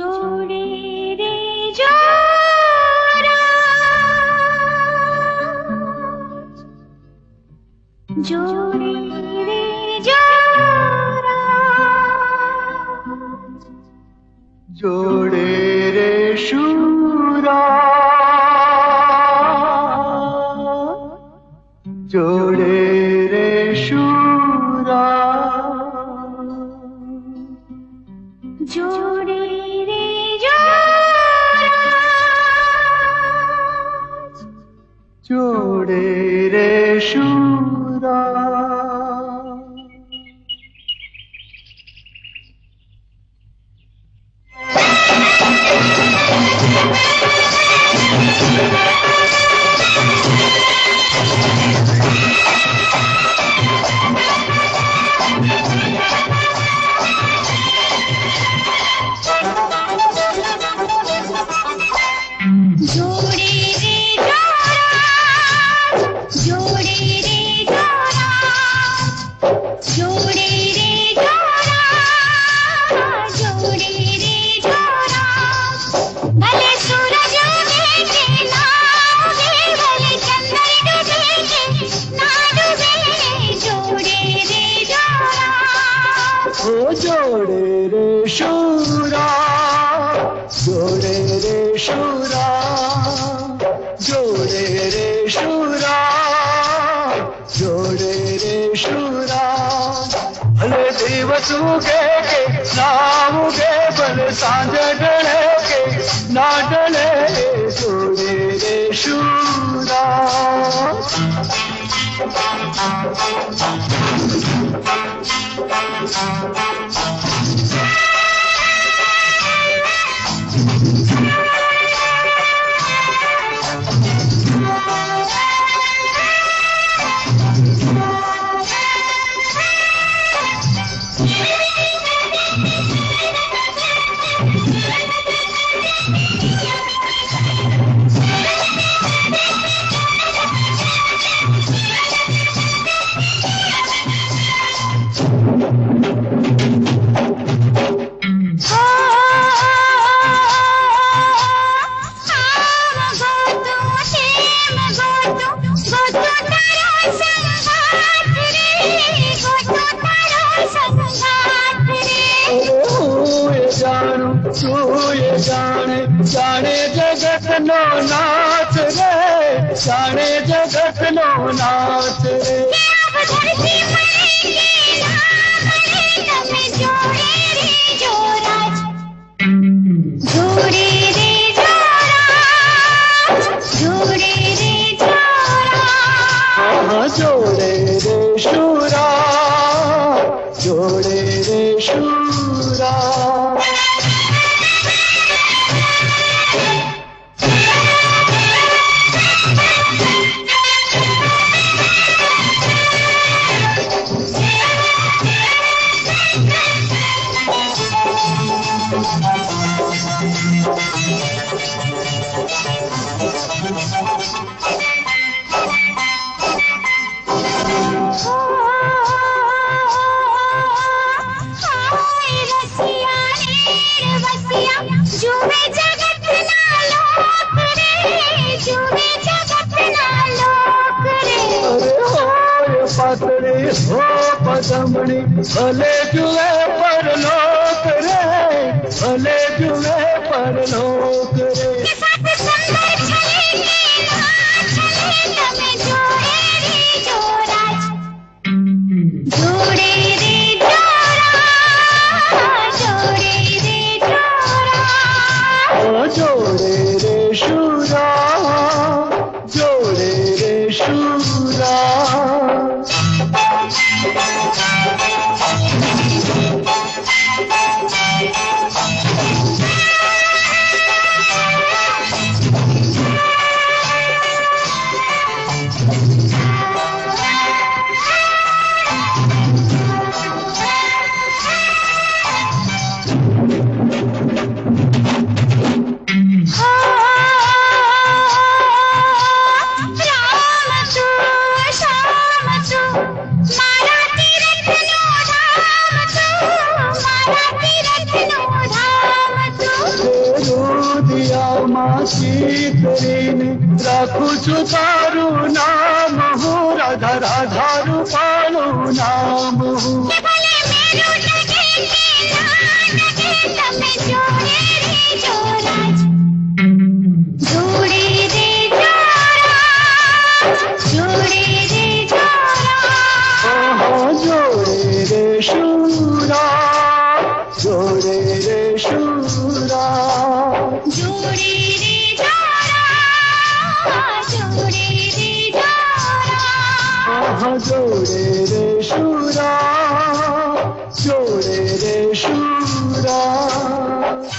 जोड़े रे जोड़ा, जोड़े रे जोड़ा, जोड़े रे शूरा, जोड़े रे शूरा, जोड़े रे जोड़ा, जोड़े रे शूरा। जोड़े रे जोड़ा, जोड़े रे जोड़ा, जोड़े रे जोड़ा, जोड़े रे जोड़ा। भले सूरज उगे ना उगे, भले चंद्र डूबे ना डूबे, जोड़े रे जोड़ा। ओ जोड़े रे शूरा, जोड़े रे शूरा, जोड़े रे शूरा, जोड़े रे शूरा। भले दिवस उगे के ना उगे, भले सांझ ढले के ना ढले, जोड़े रे शूरा। तू ये जाने जाने जगत नो नाथ रे, जाने जगत नो नाथ रे। जोड़े रे जोड़ा, जोड़े रे जोड़ा, जोड़े रे शूरा, जोड़े रे शूरा। जुए जगत ना लोक रे, जुए जगत ना लोक रे। अरे हो पतड़ी हो पदमणी, भले जुए पर लोक रे, भले जुए पर लोक रे। साथ सुंदर चले ना चले, तमें जोड़े रे जोड़ा, जोड़े रे जोड़ा, जोड़े रे जोड़ा। जोड़े रे शूरा, जोड़े रे शूरा। सीतरीने रखुछु तारु नाम हूँ राधा राधा रूपाणु नाम हूँ भले मेरू लगे कि ना लगे तमे जोड़े रे जोड़ा जोड़े रे जोड़ा ओहो जोड़े रे शूरा जोड़े रे शूरा जोड़े रे जोड़ा ओहो जोड़े रे शूरा जोड़े रे शूरा